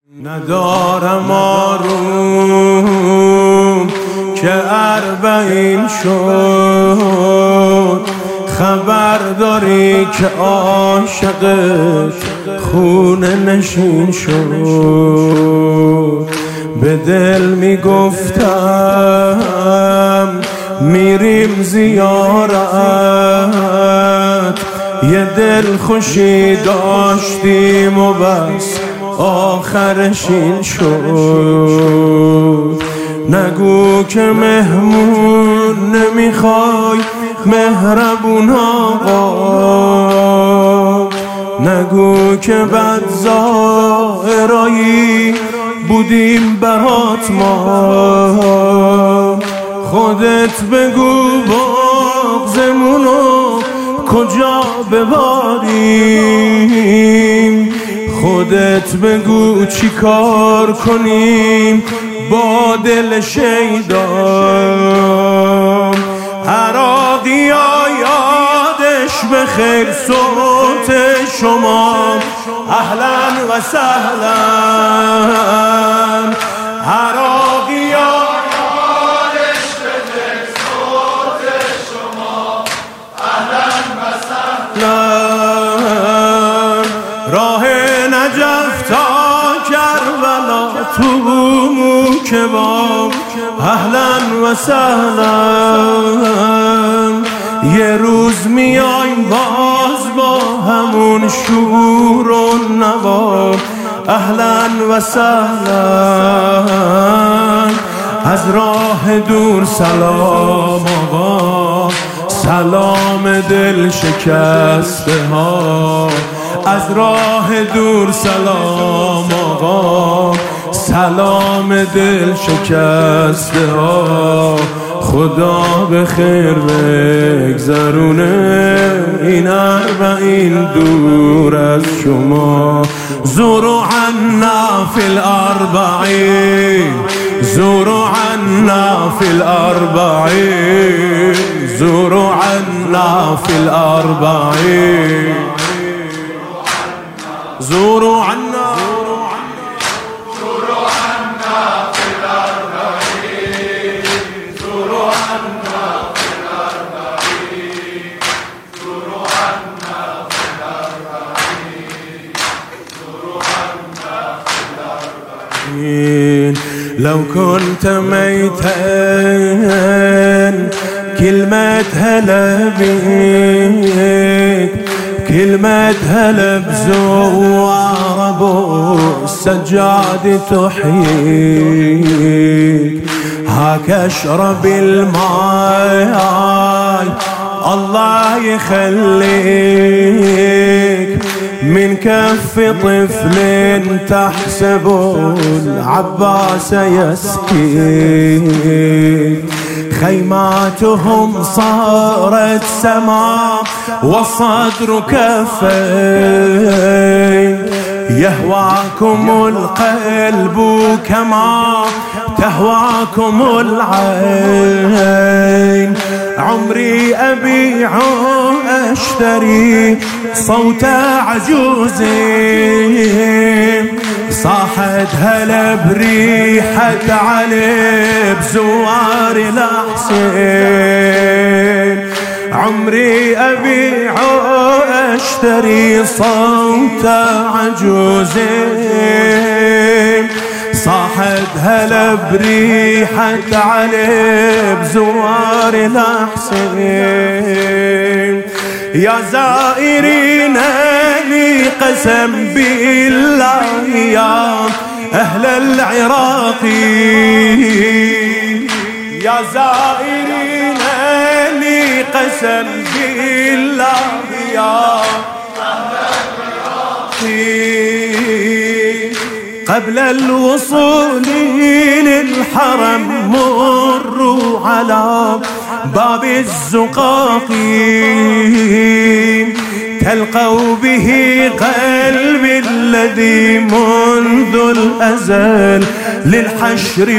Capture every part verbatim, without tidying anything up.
ندارم آروم که اربعین شد، خبر داری که عاشقت خونه نشین شد. به دل میگفتم میریم زیارت، یه دل خوشی داشتیم و بس آخرش این شد. نگو که مهمون نمیخوای مهربون آقا، نگو که بد ظاهرایی بودیم برات ما. خودت بگو بغضمونو کجا بباریم، خودت بگو چی کار کنیم با دل شیدا. عراقی ها یادش بخیر صوت شما، اهلا و سهلا. عراقی ها یادش بخیر صوت شما، اهلا و سهلا. راه نجف تا کربلا تو موکبام، اهلا و سهلا. یه روز میایم باز با همون شور و نوا، اهلا و سهلا. از راه دور سلام آقا، سلام دل شکسته ها. از راه دور سلام آقا، سلام دل شکسته ها. خدا به خیر بگذرونه این اربعین دور از شما. زوروا عنا فی الاربعین، زوروا عنا فی الاربعین، زوروا عنا فی الاربعین، زوروا عنا لو كنت ميتا كلمة هلا بيك، كلمة هلا بزوار ابو السجاد تحييك. هاك اشرب الماء الله يخليك، من كف طفل تحسب العباس يسكيك. خيماتهم صارت سماء والصدر كفين، يهواكم القلب كما تهواكم العين. عمري أبيع أشتري صوت عجوز، صاحت هلا بريحة علي بزوار الحسين. عمري أبيع أشتري صوت عجوز، صاحت هلا بريحة علي بزوار الحسين. يا زائرين لي قسم بالله يا أهل العراق، يا زائرين لي قسم بالله يا أهل العراق. قبل الوصول للحرم مروا على باب الزقاق، تلقوا به قلبي الذي منذ الأزل للحشر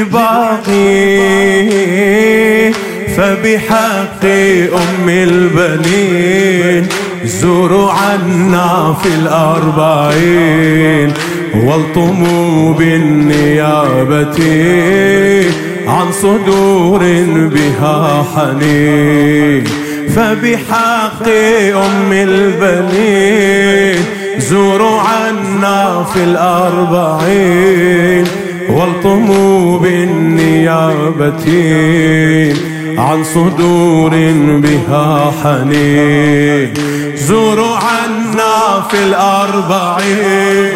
باقي. فبحق أم البنين زوروا عنا في الأربعين، والطموا بالنيابة عن صدور بها حنين. فبحق أم البنين زوروا عنا في الأربعين، والطموا بالنيابة عن صدور بها حنين. زوروا عنا في الأربعين،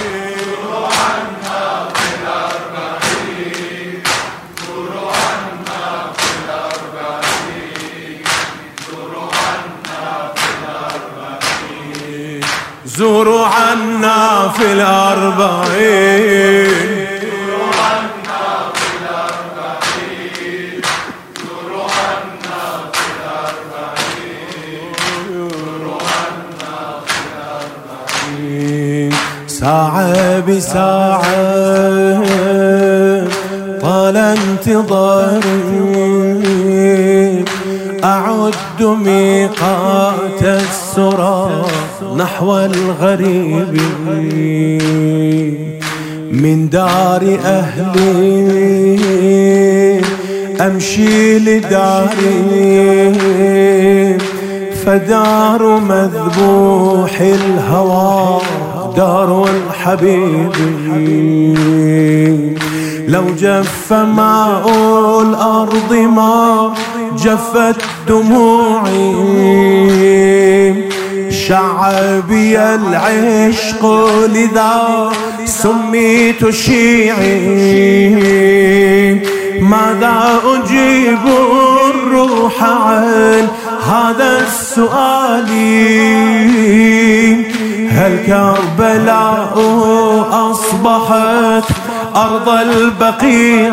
زوروا عنا في الأربعين، زوروا عنا في الأربعين، زوروا عنا في الأربعين، زوروا عنا في الأربعين. ساعة بساعة طال انتظاري، أعد ميقات السرى نحو الغريب من دار أهلي، أمشي لداري فدار مذبوح الهوى دار الحبيب. لو جف ماء الأرض ما جفت دموعي، شعبي العشق لذا سميت شيعي. ماذا أجيب الروح عن هذا السؤال؟ هل كربلاء أصبحت أرض البقيع؟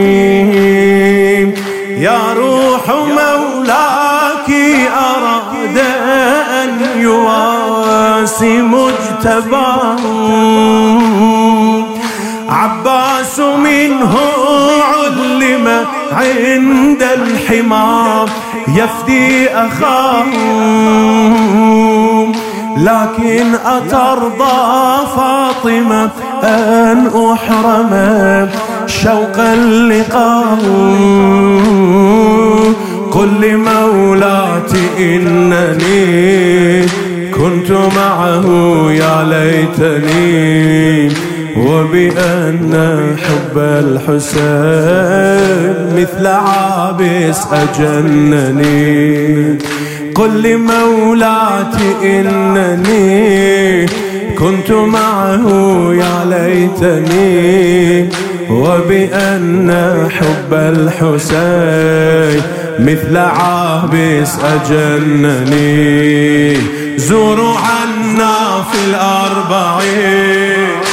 يا روح مولاك أراد أن يواسي مجتباه، عباس منه علم عند الحمار يفدي أخاه. لكن أترضى فاطمة أن أحرم شوقا لقاه؟ قل لمولاتي إنني كنت معه يا ليتني، وبأن حب الحسين مثل عابس أجنني. قل لمولاتي إنني كنت معه يا ليتني، وبأن حب الحسين مثل عابس أجنني. زوروا عنا في الأربعين،